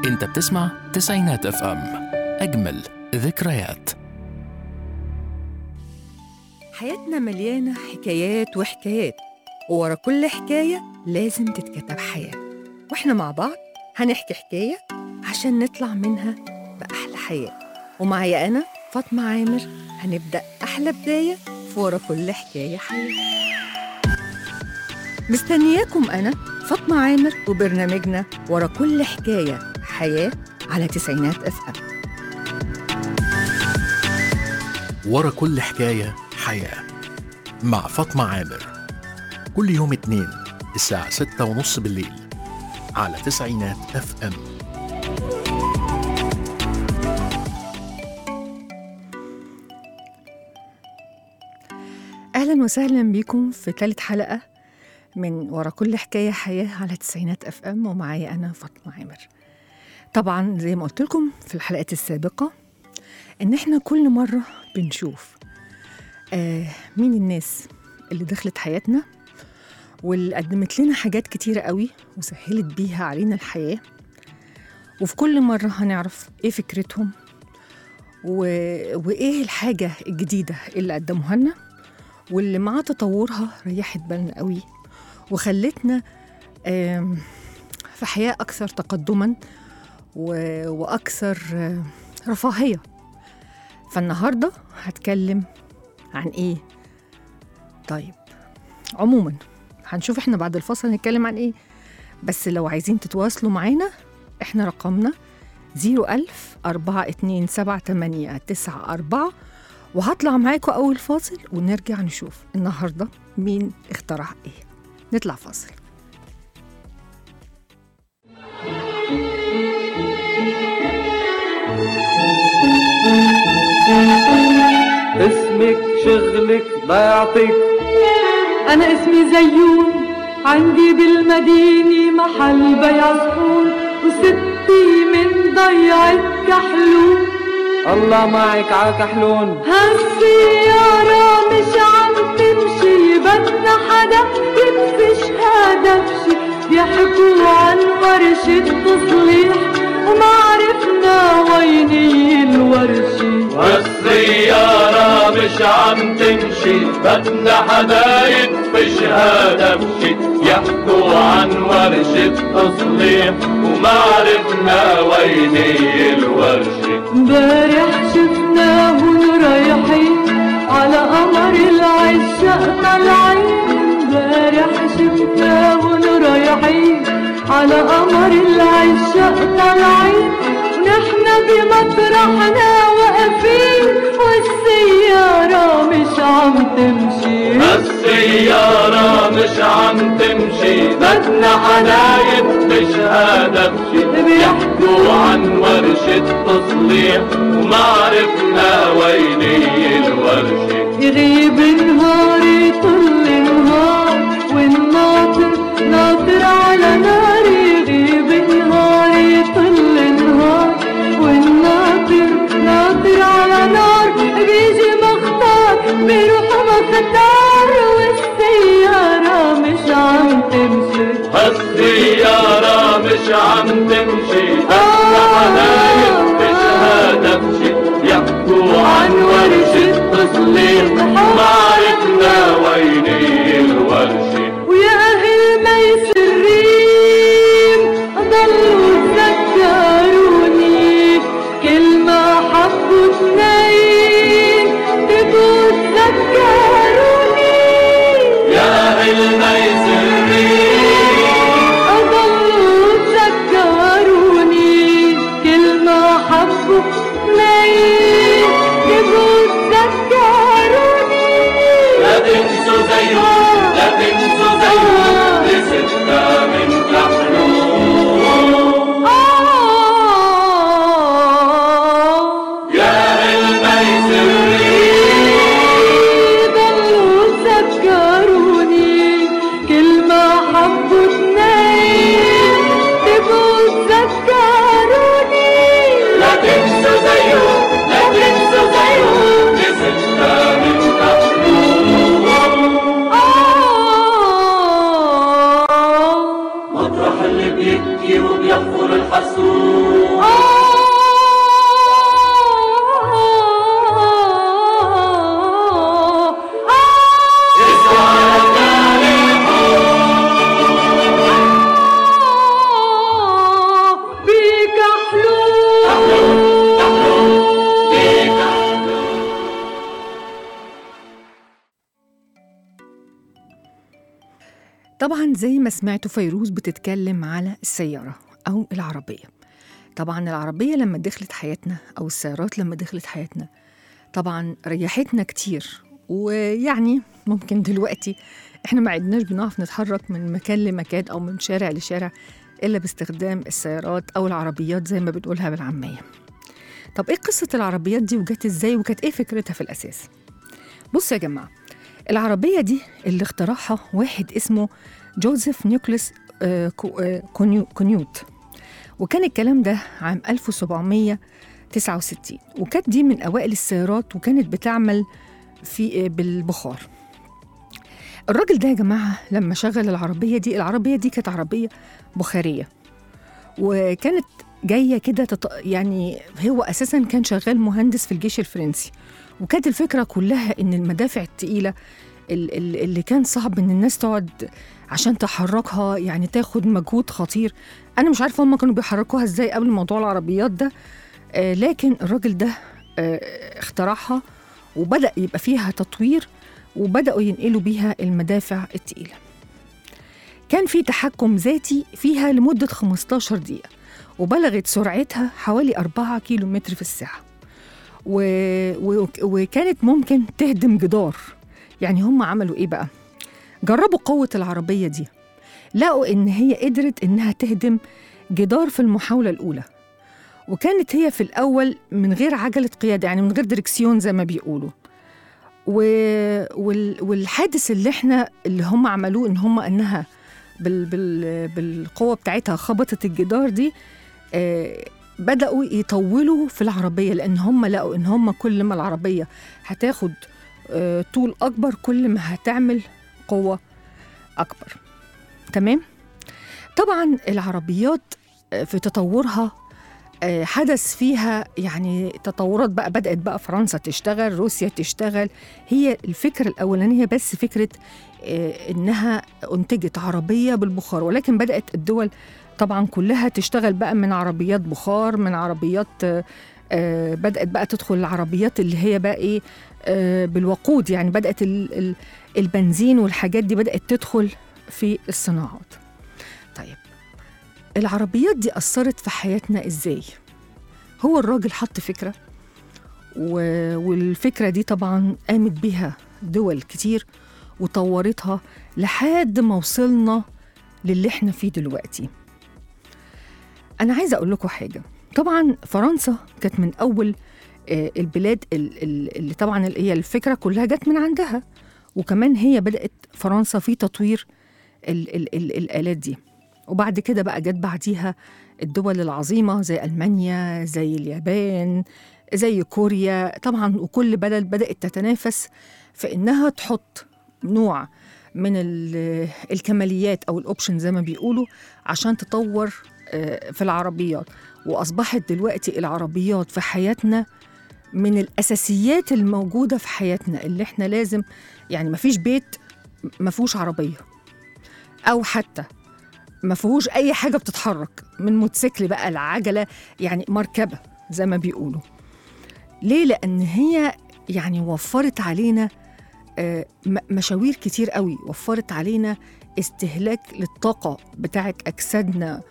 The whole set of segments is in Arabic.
انت بتسمع تسعينات اف ام، اجمل ذكريات. حياتنا مليانة حكايات وحكايات، وورا كل حكاية لازم تتكتب حياة. واحنا مع بعض هنحكي حكاية عشان نطلع منها بأحلى حياة. ومعايا أنا فاطمة عامر هنبدأ أحلى بداية في ورا كل حكاية حياة. مستنياكم أنا فاطمة عامر وبرنامجنا ورا كل حكاية حياة على تسعينات اف ام. ورا كل حكاية حياة مع فاطمة عامر، كل يوم اثنين الساعة 6:30 بالليل على تسعينات اف ام. أهلا وسهلا بكم في ثالث حلقة من ورا كل حكاية حياة على تسعينات اف ام، ومعايا أنا فاطمة عامر. طبعا زي ما قلت لكم في الحلقات السابقة إن احنا كل مرة بنشوف مين الناس اللي دخلت حياتنا واللي قدمت لنا حاجات كتيرة قوي وسهلت بيها علينا الحياة، وفي كل مرة هنعرف ايه فكرتهم وايه الحاجة الجديدة اللي قدموها لنا واللي مع تطورها ريحت بالنا قوي وخلتنا في حياة أكثر تقدماً وأكثر رفاهية. فالنهاردة هتكلم عن إيه؟ طيب عموماً هنشوف إحنا بعد الفصل هنتكلم عن إيه، بس لو عايزين تتواصلوا معانا إحنا رقمنا 01000-427-894، وهطلع معاكم أول فاصل ونرجع نشوف النهاردة مين اخترع إيه. نطلع فاصل. اسمك شغلك ضيعتك؟ أنا اسمي زيون، عندي بالمدينة محل بيع صحون، وستي من ضيعة كحلون. الله معك عكحلون. هالسيارة مش عم تمشي، بدنا حدا يدفش هذا بشي. بيحكوا عن ورشة تصليح وما عرفنا ويني الورشة. والسيارة مش عم تمشي، بدنا حدا يدفش هذا بشي. يحكوا عن ورشة تصليح وما عرفنا ويني الورشة. امبارح شفناهم رايحين على قمر العشاق طالعين. امبارح شفناهم رايحين على قمر العشاق طالعين، ونحن بمطرحنا واقفين والسيارة مش عم تمشي. السيارة مش عم تمشي، بدنا حدا يدفش هذا بشي. بيحكوا عن ورشة تصليح وما عرفنا ويني الورشة. يغيب نهار يطل نهار والناطر ناطر على نار. يغيب نهار يطل نهار والناطر ناطر على نار. بيجي مختار بيروح مختار والسيارة مش عم تمشي. السيارة مش عم تمشي، بدنا حدا يدفش هذا بشي. يحكوا عن ورشة تصليح ما عرفنا ويني الورشة. ويا أهل ميسرين ضلوا تذكروني، كل ما حبوا اثنين تبقوا تذكروني. يا أهل ميسرين ضلوا تذكروني، كل ما حبوا اثنين تبقوا تذكروني. لا تنسوا زيون، لا تنسوا زيون، لستة من كحلون. يا أهل ميسرين ضلوا تذكروني، كل ما حبوا اثنين تبقوا تذكروني. لا تنسوا زيون، لا تنسوا زيون، لستة من كحلون. مطرح اللي بيبكي وبيغفر الحسود. طبعا زي ما سمعتوا فيروز بتتكلم على السيارة أو العربية. طبعا العربية لما دخلت حياتنا أو السيارات لما دخلت حياتنا طبعا ريحتنا كتير، ويعني ممكن دلوقتي احنا ما عدناش بنعرف نتحرك من مكان لمكان أو من شارع لشارع إلا باستخدام السيارات أو العربيات زي ما بنقولها بالعامية. طب إيه قصة العربيات دي وجت إزاي وكانت إيه فكرتها في الأساس؟ بصوا يا جماعة، العربية دي اللي اخترعها واحد اسمه جوزيف نيكولاس كونيوت، وكان الكلام ده عام 1769، وكانت دي من أوائل السيارات وكانت بتعمل بالبخار. الراجل ده يا جماعة لما شغل العربية دي كانت عربية بخارية، وكانت جاية كده يعني هو أساساً كان شغال مهندس في الجيش الفرنسي، وكانت الفكرة كلها إن المدافع التقيلة اللي كان صعب إن الناس تقعد عشان تحركها، يعني تاخد مجهود خطير. أنا مش عارفة هم كانوا بيحركوها إزاي قبل موضوع العربيات ده، لكن الراجل ده اخترعها وبدأ يبقى فيها تطوير وبدأوا ينقلوا بيها المدافع التقيلة. كان في تحكم ذاتي فيها لمدة 15 دقيقة، وبلغت سرعتها حوالي 4 كيلومتر في الساعة، وكانت ممكن تهدم جدار. يعني هم عملوا إيه بقى؟ جربوا قوة العربية دي، لقوا إن هي قدرت إنها تهدم جدار في المحاولة الأولى، وكانت هي في الأول من غير عجلة قيادة، يعني من غير دركسيون زي ما بيقولوا. والحادث اللي هم عملوه إن هم أنها بالقوة بتاعتها خبطت الجدار دي، بدأوا يطولوا في العربية، لأن هم لقوا إن هم كل ما العربية هتاخد طول أكبر كل ما هتعمل قوة أكبر. تمام؟ طبعا العربيات في تطورها حدث فيها يعني تطورات بقى، بدأت بقى فرنسا تشتغل، روسيا تشتغل. هي الفكرة الأولانية بس فكرة إنها أنتجت عربية بالبخار، ولكن بدأت الدول طبعا كلها تشتغل بقى من عربيات بخار، من عربيات بدأت بقى تدخل العربيات اللي هي بقى إيه بالوقود، يعني بدأت البنزين والحاجات دي بدأت تدخل في الصناعات. طيب العربيات دي أثرت في حياتنا إزاي؟ هو الراجل حط فكرة، والفكرة دي طبعا قامت بها دول كتير وطورتها لحد ما وصلنا للي احنا فيه دلوقتي. أنا عايزة أقول لكم حاجة. طبعا فرنسا كانت من أول البلاد اللي طبعا هي الفكرة كلها جت من عندها، وكمان هي بدأت فرنسا في تطوير الآلات دي، وبعد كده بقى جت بعديها الدول العظيمة زي ألمانيا، زي اليابان، زي كوريا طبعا، وكل بلد بدأت تتنافس في إنها تحط نوع من الكماليات أو الأوبشن زي ما بيقولوا عشان تطور في العربيات. وأصبحت دلوقتي العربيات في حياتنا من الأساسيات الموجودة في حياتنا، اللي احنا لازم يعني مفيش بيت مفيهوش عربية، أو حتى مفيهوش أي حاجة بتتحرك، من موتوسيكل بقى العجلة، يعني مركبة زي ما بيقولوا. ليه؟ لأن هي يعني وفرت علينا مشاوير كتير قوي، وفرت علينا استهلاك للطاقة بتاعت أجسادنا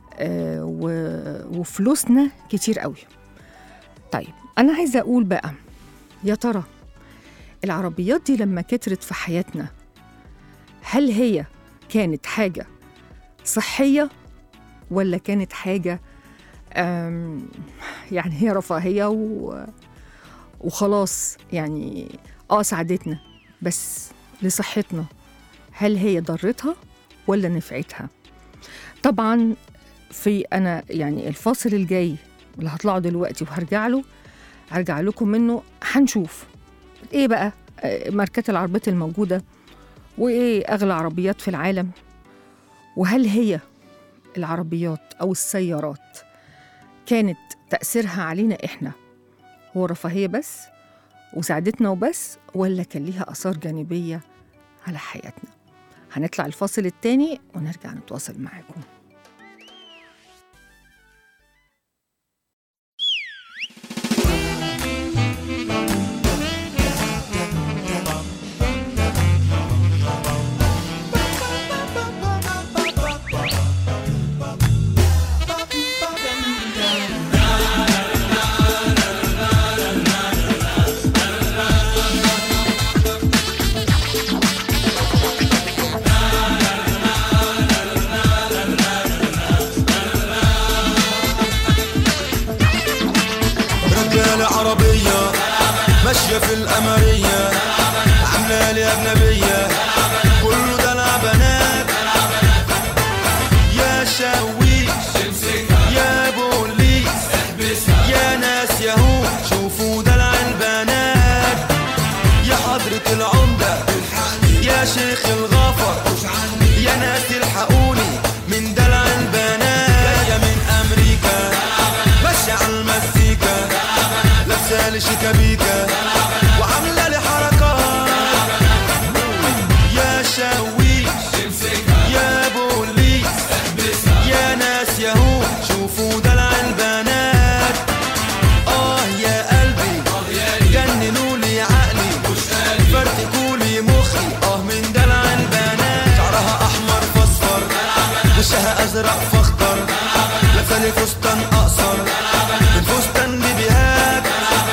وفلوسنا كتير قوي. طيب أنا عايزة أقول بقى، يا ترى العربيات دي لما كترت في حياتنا هل هي كانت حاجة صحية ولا كانت حاجة يعني هي رفاهية وخلاص، يعني ساعدتنا بس لصحتنا؟ هل هي ضرتها ولا نفعتها؟ طبعا في أنا يعني الفاصل الجاي اللي هطلعه دلوقتي هرجع لكم منه، هنشوف إيه بقى ماركات العربيات الموجودة وإيه أغلى عربيات في العالم، وهل هي العربيات أو السيارات كانت تأثيرها علينا إحنا هو رفاهية بس وساعدتنا وبس، ولا كان ليها آثار جانبية على حياتنا؟ هنطلع الفاصل التاني ونرجع نتواصل معاكم. ماشية في القمرية عاملة لي أجنبية كله دلع بنات يا شاويش يا بوليس يا ناس ياهو شوفوا دلع البنات يا حضرة العمدة يا شيخ الغفر يا ناس الحقوني من دلع البنات جاية من أمريكا ماشية على المزيكا لابسة لي شيكابيكا وعاملة لي حركات يا شاويش يا بوليس يا ناس ياهو شوفوا دلع البنات يا قلبي جننوا لي عقلي فرتكوا لي مخي من دلع البنات شعرها احمر فاصفر وشها ازرق فاخضر لابسه لي فستان اقصر من فستان بيبيهات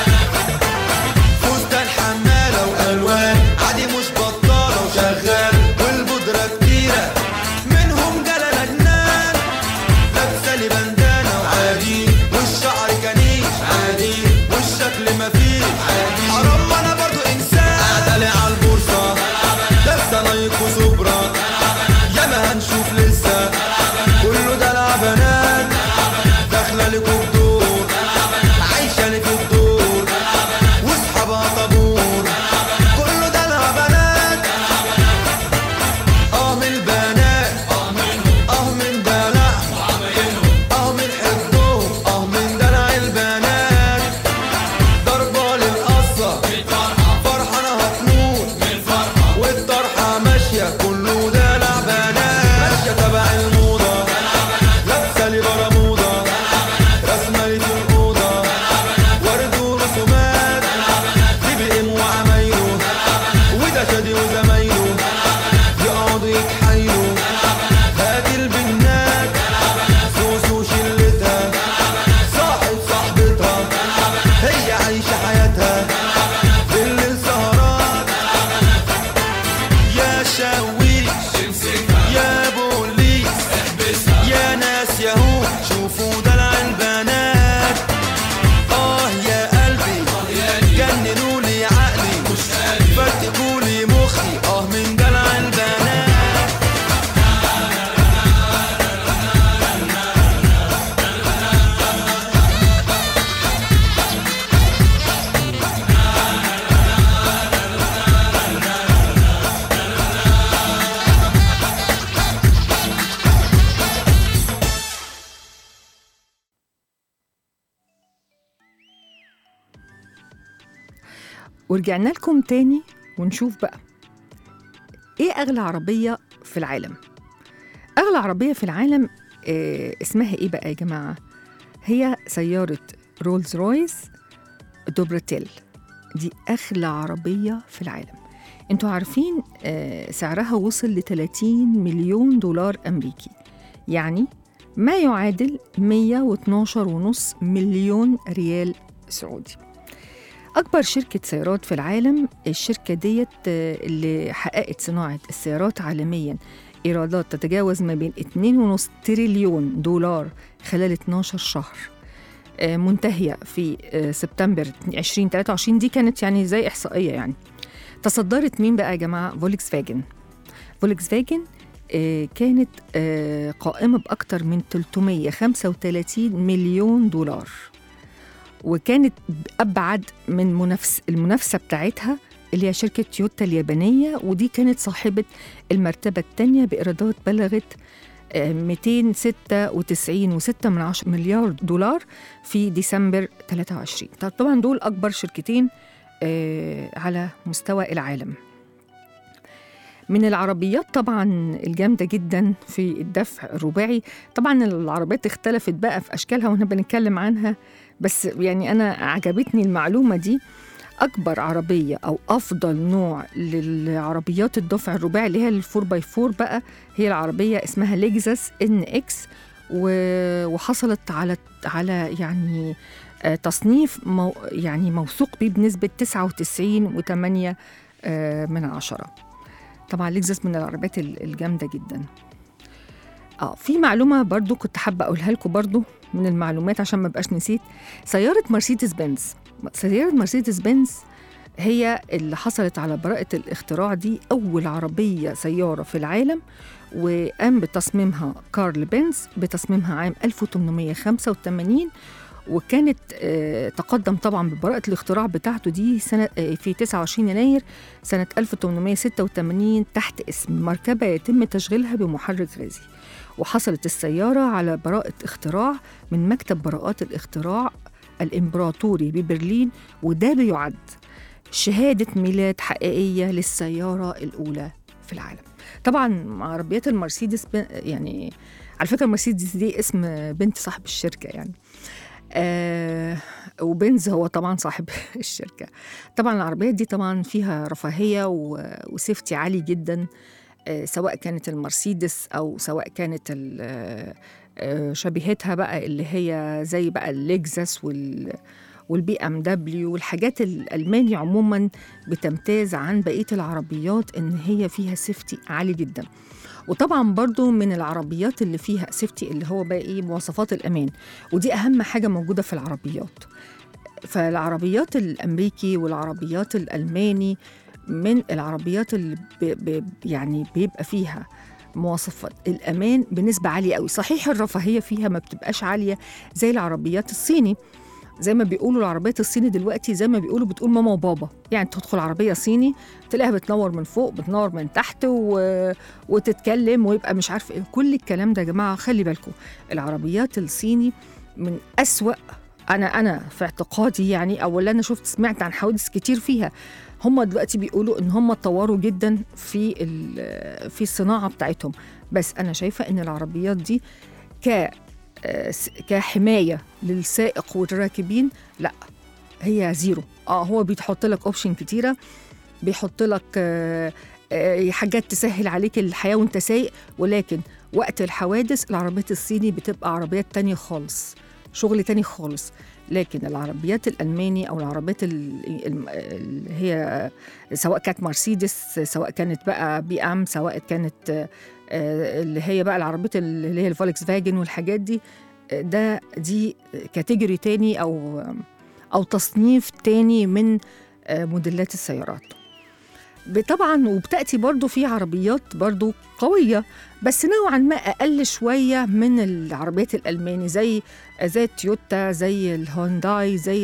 فستان حماله والوان عادي مش بطاله وشغال والبودره كتيره منهم جلالة جنان لابسه لي بندانه وعادي والشعر كنيش عادي والشكل مفيش عادي حرام انا برضو انسان قاعده لي على البورصه لابسه نايك وسوبرا ياما هنشوف لسه كله دلع بنات داخله لكم الدور عايشه لي في الدور واصحابها طابور كله دلع بنات من البنات من دلع من حبهم من دلع البنات ضربه للقصه فرحانه هتموت والطرحه ماشيه كله دلع بنات ماشيه تبع الموضه لابسه لي برموده رسمه لي في الاوضه ورد ورسومات دي بي ام وعمايله وده شادي وزمايله يقعدوا يتحايلوا هادي البنات سوسو شلتها صاحب صاحبتها هي عايشه حياتها بالليل سهرات يا شاويش يا بوليس يا ناس ياهو شوفوا دلع البنات يا قلبي جننوا لي عقلي فرتكوا لي مخي من دلع البنات ورجعنا لكم تاني ونشوف بقى ايه اغلى عربية في العالم. اغلى عربية في العالم اسمها ايه بقى يا جماعة؟ هي سيارة رولز رويس دوبراتيل. دي اغلى عربية في العالم. انتوا عارفين سعرها وصل ل 30 مليون دولار امريكي، يعني ما يعادل 112.5 مليون ريال سعودي. أكبر شركة سيارات في العالم الشركة ديت اللي حققت صناعة السيارات عالمياً إيرادات تتجاوز ما بين 2.5 تريليون دولار خلال 12 شهر، منتهية في سبتمبر 2023. دي كانت يعني زي إحصائية يعني. تصدرت مين بقى يا جماعة؟ فولكس فاجن كانت قائمة بأكتر من 335 مليون دولار، وكانت أبعد من المنافسة بتاعتها اللي هي شركة تويوتا اليابانية، ودي كانت صاحبة المرتبة الثانية بإيرادات بلغت 296.6 مليار دولار في ديسمبر 23. طبعا دول أكبر شركتين على مستوى العالم. من العربيات طبعا الجامدة جدا في الدفع الرباعي. طبعا العربيات اختلفت بقى في أشكالها وانا بنتكلم عنها، بس يعني أنا عجبتني المعلومة دي. أكبر عربية أو أفضل نوع للعربيات الدفع الرباعي اللي هي الفور باي فور بقى هي العربية اسمها ليكزس NX، وحصلت على يعني تصنيف يعني موثوق بيه بنسبة 99.8%. طبعا ليكزس من العربيات الجامدة جدا. في معلومة برضو كنت حابة أقولها لكم برضو من المعلومات عشان ما بقاش نسيت. سيارة مرسيدس بنز هي اللي حصلت على براءة الاختراع دي، أول عربية سيارة في العالم، وقام بتصميمها كارل بنز بتصميمها عام 1885. وكانت تقدم طبعا ببراءة الاختراع بتاعته دي في 29 يناير سنة 1886 تحت اسم مركبة يتم تشغيلها بمحرك غازي. وحصلت السيارة على براءة اختراع من مكتب براءات الاختراع الإمبراطوري ببرلين، وده بيعد شهادة ميلاد حقيقية للسيارة الأولى في العالم. طبعا عربيات المرسيدس يعني على فكرة المرسيدس دي اسم بنت صاحب الشركة يعني، وبنز هو طبعا صاحب الشركة. طبعا العربيات دي طبعا فيها رفاهية وسيفتي عالي جدا، سواء كانت المرسيدس أو سواء كانت شبيهتها بقى اللي هي زي بقى الليكزس والبي ام دبليو والحاجات الألماني عموما بتمتاز عن بقية العربيات إن هي فيها سيفتي عالي جدا. وطبعا برضو من العربيات اللي فيها سيفتي اللي هو بقى ايه مواصفات الأمان، ودي أهم حاجة موجودة في العربيات. فالعربيات الأمريكي والعربيات الألماني من العربيات اللي يعني بيبقى فيها مواصفات الأمان بنسبة عالية قوي. صحيح الرفاهية فيها ما بتبقاش عالية زي العربيات الصيني، زي ما بيقولوا العربيات الصيني دلوقتي زي ما بيقولوا بتقول ماما وبابا، يعني تدخل عربية صيني تلاقيها بتنور من فوق بتنور من تحت وتتكلم ويبقى مش عارف ايه. كل الكلام ده يا جماعة خلي بالكم، العربيات الصيني من أسوأ أنا في اعتقادي يعني، أو اللي أنا سمعت عن حوادث كتير فيها. هم دلوقتي بيقولوا إن هم اتطوروا جدا في الصناعة بتاعتهم، بس أنا شايفة إن العربيات دي كحماية للسائق والراكبين لا هي زيرو. هو بيحط لك اوبشن كتيرة، بيحط لك حاجات تسهل عليك الحياة وانت سايق، ولكن وقت الحوادث العربيات الصيني بتبقى عربيات تانية خالص، شغل تاني خالص. لكن العربيات الألماني أو العربيات اللي هي سواء كانت مرسيدس، سواء كانت بقى بي ام، سواء كانت اللي هي بقى العربيات اللي هي الفولكس فاجن والحاجات دي كاتيجوري تاني أو تصنيف تاني من موديلات السيارات. طبعا وبتأتي برضو في عربيات برضو قوية بس نوعا ما أقل شوية من العربيات الألماني، زي التويوتا، زي الهونداي، زي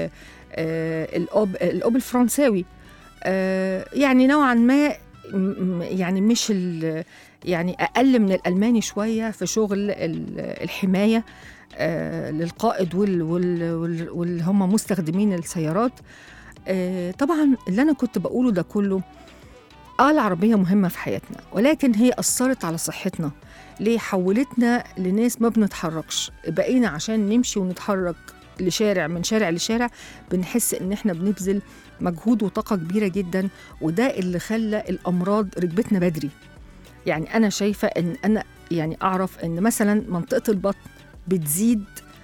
الأوب الفرنساوي، يعني نوعا ما يعني مش يعني أقل من الألماني شوية في شغل الحماية للقائد واللي هم مستخدمين السيارات. طبعا اللي أنا كنت بقوله ده كله العربية مهمة في حياتنا، ولكن هي أثرت على صحتنا. ليه؟ حولتنا لناس ما بنتحركش، بقينا عشان نمشي ونتحرك من شارع لشارع بنحس إن إحنا بنبذل مجهود وطاقة كبيرة جدا، وده اللي خلى الأمراض ركبتنا بدري. يعني أنا شايفة إن أنا يعني أعرف إن مثلا منطقة البطن بتزيد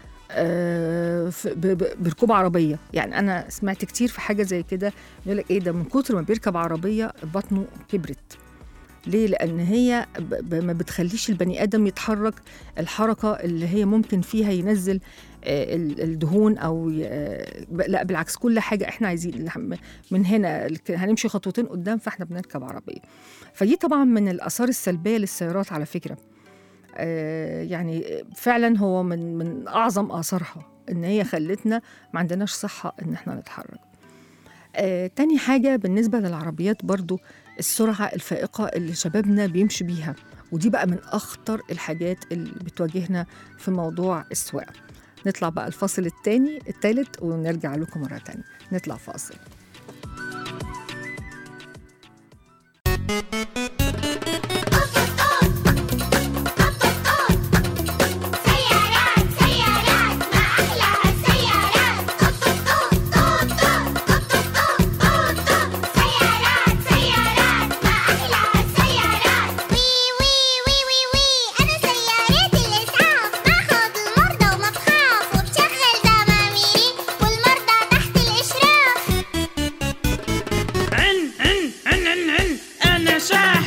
بركوب عربية. يعني أنا سمعت كتير في حاجة زي كده يقول لك إيه ده من كتر ما بيركب عربية بطنه كبرت. ليه؟ لأن هي ما بتخليش البني آدم يتحرك الحركة اللي هي ممكن فيها ينزل الدهون أو لا بالعكس، كل حاجة إحنا عايزين من هنا هنمشي خطوتين قدام فإحنا بنركب عربية. فدي طبعا من الآثار السلبية للسيارات على فكرة. يعني فعلا هو من أعظم آثارها إن هي خلتنا ما عندناش صحة إن إحنا نتحرك. تاني حاجة بالنسبة للعربيات برضو السرعة الفائقة اللي شبابنا بيمشي بيها، ودي بقى من أخطر الحاجات اللي بتواجهنا في موضوع السواقة. نطلع بقى الفاصل الثالث ونرجع لكم مرة تانية. نطلع فاصل. شاهد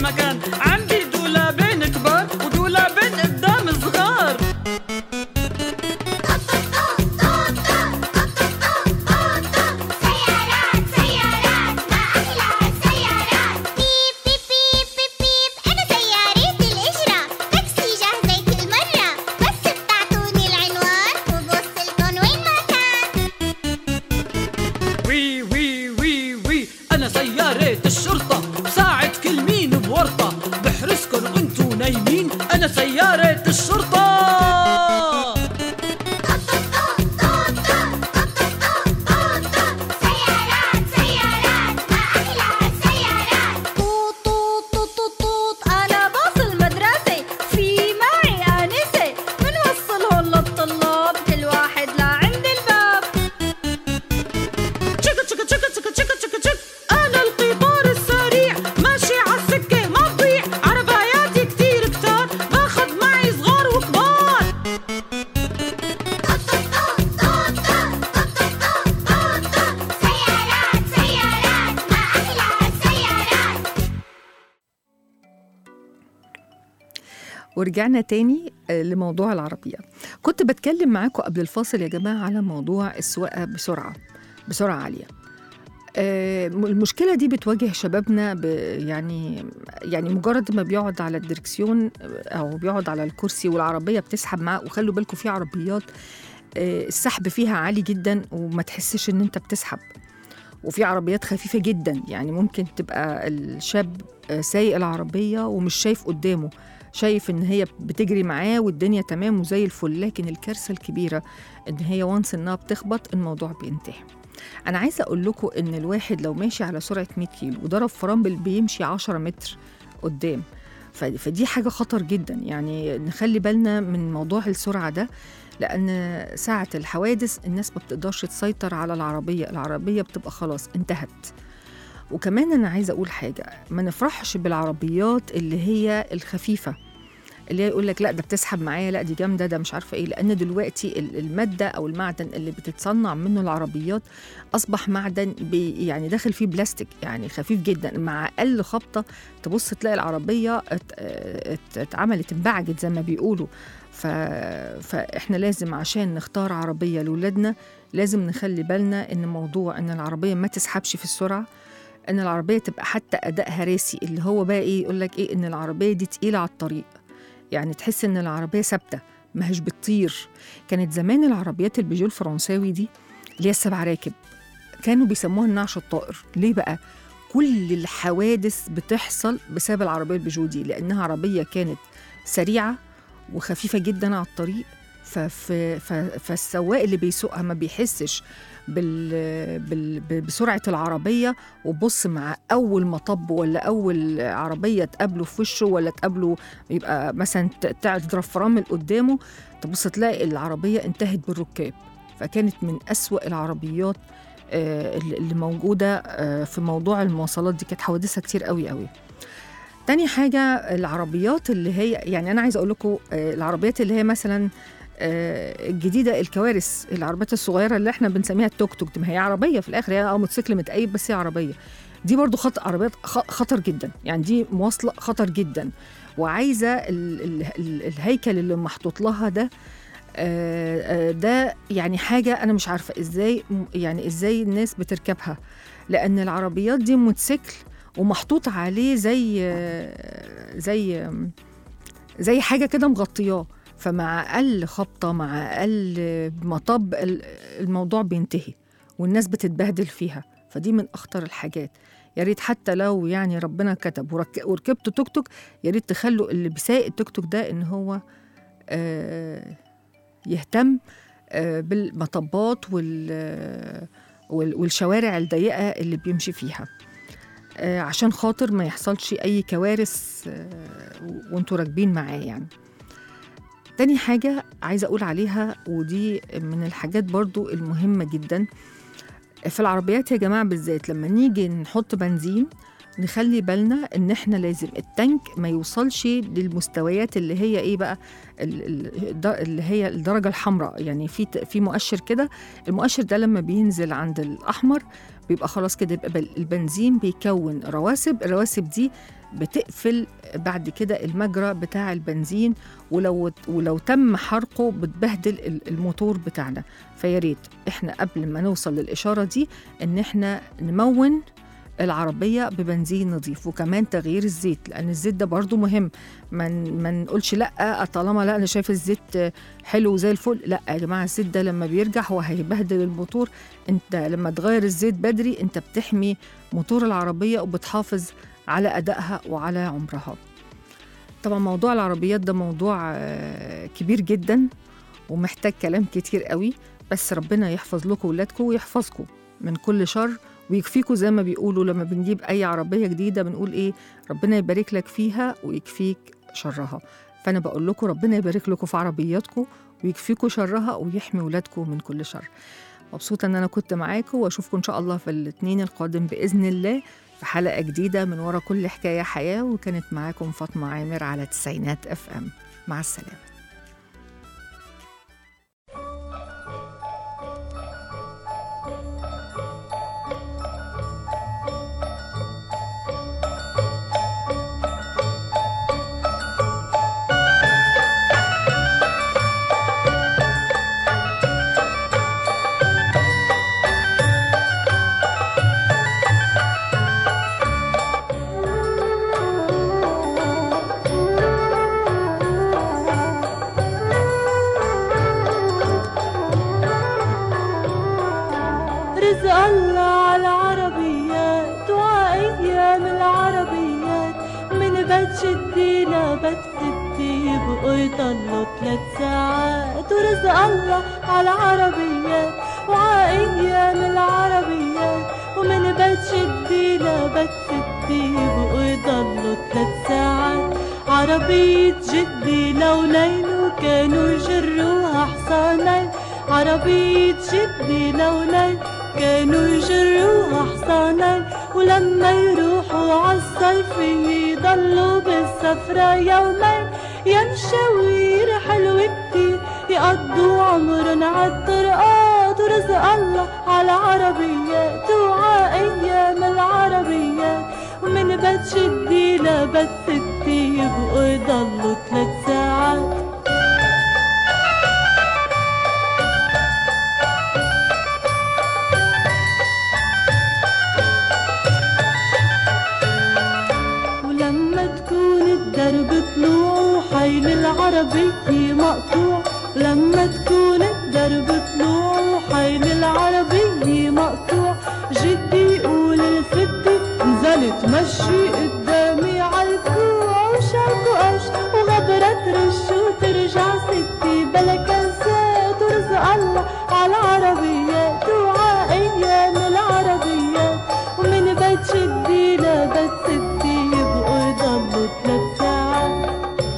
مكان. عندي دولابين كبار ودولابين قدام صغار. أنا سيارة الشرطة. سيارات سيارات ما أحلى السيارات. طوط طوط طوط طوط طوط أنا باص المدرسة. في معي آنسة منوصلهم للطلاب كل واحد لعند الباب. تشك تشك تشك تشك تشك تشك تشك. أنا القطار السريع ماشي عالسكة ما بضيع. عرباياتي كتير كتار باخد معي صغار وكبار. سيارات سيارات ما أحلى السيارات. ورجعنا تاني لموضوع العربيات. كنت بتكلم معاكم قبل الفاصل يا جماعة على موضوع السواقة بسرعة عالية. المشكلة دي بتواجه شبابنا يعني مجرد ما بيقعد على الدركسيون أو بيقعد على الكرسي والعربية بتسحب معاه. وخلوا بالكم في عربيات السحب فيها عالي جدا وما تحسش إن أنت بتسحب، وفي عربيات خفيفة جدا. يعني ممكن تبقى الشاب سايق العربية ومش شايف قدامه، شايف إن هي بتجري معاه والدنيا تمام وزي الفل، لكن الكارثة الكبيرة إن هي وانس إنها بتخبط الموضوع بينتهي. أنا عايزة أقول لكم إن الواحد لو ماشي على سرعة 100 كيلو وضرب فرامبل بيمشي 10 متر قدام، فدي حاجة خطر جدا. يعني نخلي بالنا من موضوع السرعة ده، لأن ساعة الحوادث الناس ما بتقدرش تسيطر على العربية بتبقى خلاص انتهت. وكمان أنا عايزة أقول حاجة، ما نفرحش بالعربيات اللي هي الخفيفة اللي يقول لك لا ده بتسحب معايا، لا دي جامده، ده مش عارفه ايه. لان دلوقتي الماده او المعدن اللي بتتصنع منه العربيات اصبح معدن يعني داخل فيه بلاستيك، يعني خفيف جدا. مع اقل خبطه تبص تلاقي العربيه اتعملت انبعجت زي ما بيقولوا. فاحنا لازم عشان نختار عربيه لاولادنا لازم نخلي بالنا ان موضوع ان العربيه ما تسحبش في السرعه، ان العربيه تبقى حتى ادائها راسي، اللي هو بقى ايه، يقول لك ايه، ان العربيه دي تقيله على الطريق، يعني تحس ان العربيه ثابته ما هيش بتطير. كانت زمان العربيات البيجو الفرنساوي دي اللي هي السبع راكب كانوا بيسموها النعش الطائر. ليه بقى؟ كل الحوادث بتحصل بسبب العربيه البيجو دي، لانها عربيه كانت سريعه وخفيفه جدا على الطريق. فالسواق اللي بيسوقها ما بيحسش بسرعة العربية، وبص مع أول مطب ولا أول عربية تقابله في وشه ولا تقابله يبقى مثلا تضرب فرامل قدامه، تبص تلاقي العربية انتهت بالركاب. فكانت من أسوأ العربيات اللي موجودة في موضوع المواصلات دي، كانت حوادثها كتير قوي قوي. تاني حاجة العربيات اللي هي، يعني أنا عايزة أقول لكم العربيات اللي هي مثلا الجديدة، الكوارث، العربيات الصغيرة اللي احنا بنسميها التوك توك، ما هي عربية في الآخر، هي موتوسيكل متقيد بس هي عربية. دي برضو عربيات خطر جدا، يعني دي مواصلة خطر جدا، وعايزة الهيكل اللي محطوط لها ده ده يعني حاجة أنا مش عارفة إزاي الناس بتركبها، لأن العربيات دي موتوسيكل ومحطوط عليه زي حاجة كده مغطياه، فمع أقل خبطة مع أقل مطب الموضوع بينتهي والناس بتتبهدل فيها. فدي من أخطر الحاجات. يا ريت حتى لو يعني ربنا كتب وركبت توك توك، يا ريت تخلوا اللي بيسايق التوك توك ده إن هو يهتم بالمطبات والشوارع الضيقة اللي بيمشي فيها، عشان خاطر ما يحصلش أي كوارث وانتوا راكبين معاه. يعني تاني حاجة عايزة أقول عليها، ودي من الحاجات برضو المهمة جدا في العربيات يا جماعة بالذات، لما نيجي نحط بنزين نخلي بالنا ان احنا لازم التانك ما يوصلش للمستويات اللي هي ايه بقى، اللي هي الدرجة الحمراء. يعني في مؤشر كده، المؤشر ده لما بينزل عند الأحمر بيبقى خلاص كده، يبقى البنزين بيكون رواسب، الرواسب دي بتقفل بعد كده المجرى بتاع البنزين، ولو تم حرقه بتبهدل الموتور بتاعنا. فياريت احنا قبل ما نوصل للإشارة دي ان احنا نمون العربية ببنزين نظيف، وكمان تغيير الزيت، لأن الزيت ده برضو مهم. ما نقولش لأ طالما لا أنا شايف الزيت حلو زي الفل، لأ يا جماعة الزيت ده لما بيرجع هو هيبهدل الموتور. انت لما تغير الزيت بدري انت بتحمي موتور العربية وبتحافظ على أدائها وعلى عمرها. طبعا موضوع العربيات ده موضوع كبير جدا ومحتاج كلام كتير قوي، بس ربنا يحفظ لكم ولادكم ويحفظكم من كل شر ويكفيكوا. زي ما بيقولوا لما بنجيب أي عربية جديدة بنقول إيه؟ ربنا يبارك لك فيها ويكفيك شرها. فأنا بقول لكم ربنا يبارك لكم في عربياتكم ويكفيكوا شرها ويحمي ولادكم من كل شر. مبسوطة أن أنا كنت معاكم، وأشوفكم إن شاء الله في الاثنين القادم بإذن الله في حلقة جديدة من ورا كل حكاية حياة. وكانت معاكم فاطمة عامر على تسعينات FM. مع السلامة. رزق الله على العربيات وأيام العربيات، من بيت شدي لبيت ستي بقوا يضلوا 3 ساعات. ورزق الله على العربيات وأيام العربيات، ومن بيت شدي لبيت ستي بقوا يضلوا 3 ساعات. عربية جدي لونين وكانوا يجروها حصانين، عربية جدي لونين كانوا يجروها حصانين. ولما يروحوا عالصيفية يضلوا بالسفرة يومين. يا مشاوير حلوة كتير يقضوا عمرن عالطرقات. ورزق الله على عربيات وعايام العربيات، ومن بيت شدي لبيت ستي يبقوا يضلوا 3 ساعات. درب طلوع وحيل العربية مقطوع، لما تكون الدرب طلوع وحيل العربية مقطوع. جدي يقول الفتي نزلت مشي قدامي عالكوع، وشاكو قش وغبرة ترش وترجع ستي بلا كنسات. ورزق الله على العربيات وعايام العربيات، ومن بيت شدي لبيت ستي يبقوا يضلوا 3 ساعات.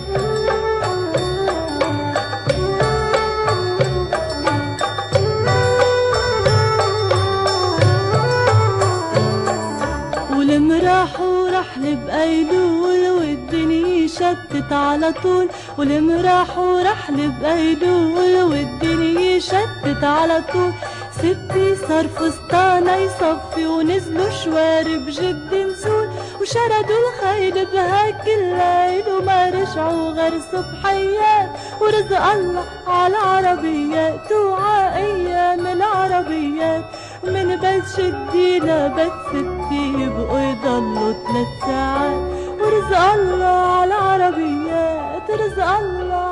والمراح ورحل بأيلول والدنيا شتت على طول، والمراح ورحل بأيلول والدنيا شتت على طول. ستي صار فستانة يصفي ونزلوا شوارب جدي نزول، وشردوا الخيل بهاك الليل وما رجعوا غير صبحيات. ورزق الله على العربيات وعايام العربيات، من بيت شدي لبيت ستي يبقوا يضلوا 3 ساعات. ورزق الله على العربيات، رزق الله